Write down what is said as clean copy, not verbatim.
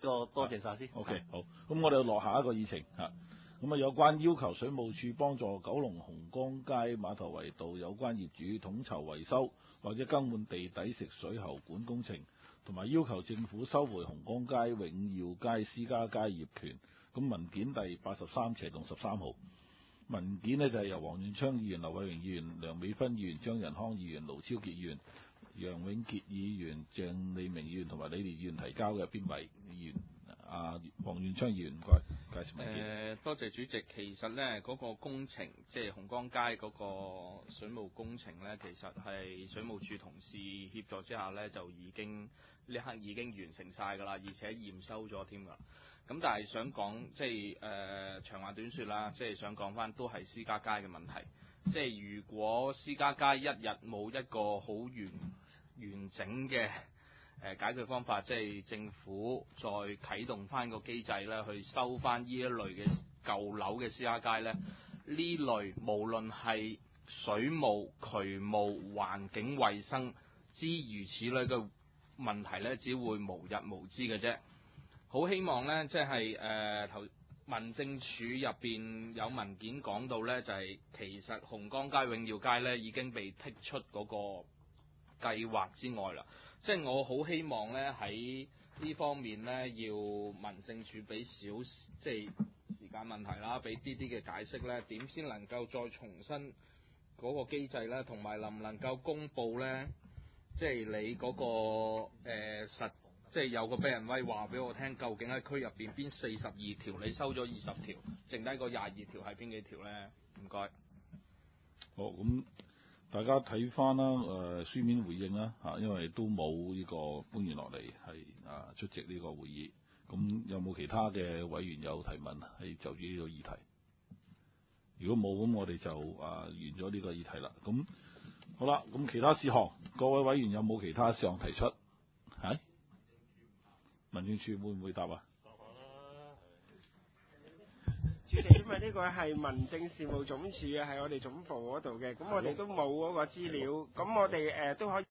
多謝晒先。 OK， 好，咁我哋落下一個議程嚇。咁有關要求水務署幫助九龍紅光街碼頭圍道有關業主統籌維修或者更換地底食水喉管工程，同埋要求政府收回紅光街永耀街私家街業權。咁文件第83/13號，文件呢就係由黃遠昌議員、劉慧榮議員、梁美芬議員、張仁康議員、盧超傑議員、楊永傑議員、鄭利明議員同埋李烈議員提交嘅。邊位議員？黃遠昌議員，唔該，介紹文件。 多謝主席。其實呢，嗰個工程，即係紅光街嗰個水務工程呢，其實係水務署同事協助之下呢，就已經呢刻已經完成晒㗎啦，而且驗收咗添㗎。咁但係想講，即係長話短說啦，即係想講翻都係私家街嘅問題。即係如果私家街一日冇一個好完整嘅解決方法，即係政府再啟動翻個機制咧，去收翻呢一類嘅舊樓嘅私家街咧，呢類無論係水務、渠務、環境衛生之如此類嘅問題咧，只會無日無之嘅啫。好希望咧，即係民政署入邊有文件講到咧，就係其實紅光街、永耀街咧已經被剔出嗰個計劃之外啦。即係我好希望咧喺呢方面咧，要民政署俾少即係時間問題啦，俾啲嘅解釋咧，點先能夠再重新嗰個機制咧，同埋能唔能夠公佈咧，即係你嗰個即係有個俾人威話俾我聽，究竟喺區入邊邊42條你收咗20條，剩低個22條係邊幾條咧？唔該。 好，咁大家睇翻啦，書面回應啦嚇，因為都冇呢個官員落嚟係出席呢個會議。咁有冇其他嘅委員有提問係就住呢個議題？如果冇，咁我哋就完咗呢個議題啦。咁好啦，咁其他事項，各位委員有冇其他事項提出？係？民政處會唔會答啊？ 主席，因為呢個係民政事務總署嘅，係我哋總部嗰度嘅，咁我哋都冇嗰個資料，咁我哋都可以。